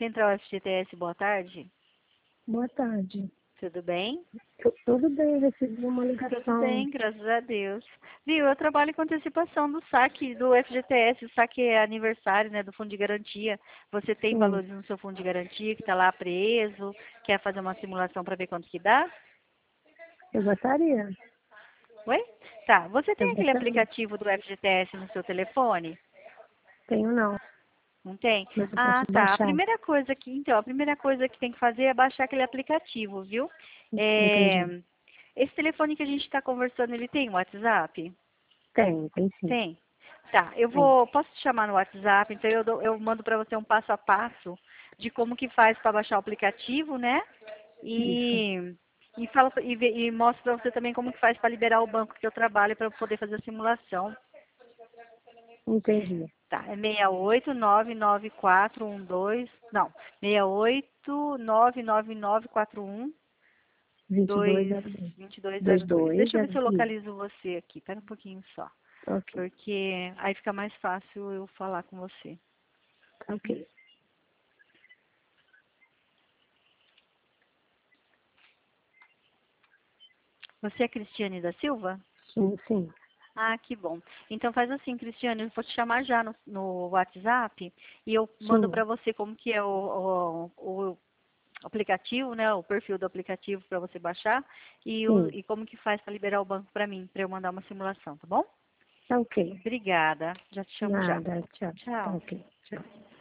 Central FGTS, boa tarde. Boa tarde. Tudo bem? Tudo bem, recebi uma ligação. Tudo bem, graças a Deus. Viu, eu trabalho com antecipação do saque do FGTS. O saque é aniversário, né, do fundo de garantia. Você tem Sim, valores no seu fundo de garantia que está lá preso? Quer fazer uma simulação para ver quanto que dá? eu gostaria. Oi? Tá, você Eu tem aquele gostaria. aplicativo do FGTS no seu telefone? Tenho não, Não tem? mas eu Ah, posso tá. baixar. A primeira coisa que tem que fazer é baixar aquele aplicativo, viu? Entendi. É, esse telefone que a gente está conversando, ele tem WhatsApp? Tem sim. Tem. Tá, Tem. posso te chamar no WhatsApp, então eu mando para você um passo a passo de como que faz para baixar o aplicativo, né? Isso. E mostro para você também como que faz para liberar o banco que eu trabalho para eu poder fazer a simulação. Entendi. Tá, é 6899412, não, 6899941 2202. 2202. Deixa eu ver se eu 2202. localizo você aqui. Espera um pouquinho só. Ok. Porque aí fica mais fácil eu falar com você. Ok. Você é Cristiane da Silva? Sim. Ah, que bom. Então faz assim, Cristiane, eu vou te chamar já no WhatsApp e eu mando Sim. para você como que é o aplicativo, né? O perfil do aplicativo para você baixar Sim. e como que faz para liberar o banco para mim, para eu mandar uma simulação, tá bom? Tá ok. Obrigada. Já te chamo já. Nada. Tchau. Tá Tchau. ok. Tchau.